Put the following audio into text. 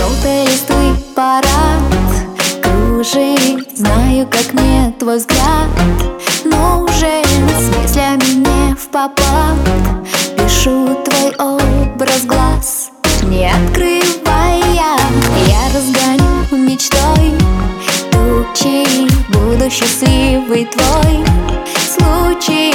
желтой листвы парад кружит, знаю, как мне твой взгляд нужен. С мыслями не впопад пишу твой образ глаз, не открывая. Я разгоню мечтой тучи, буду счастливый твой случай.